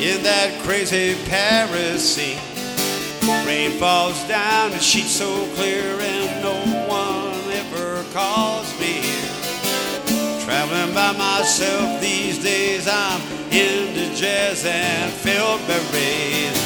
in that crazy Paris scene. Rain falls down, the sheets so clear, and no one ever calls me here. Traveling by myself these days, I'm into jazz and filled berets.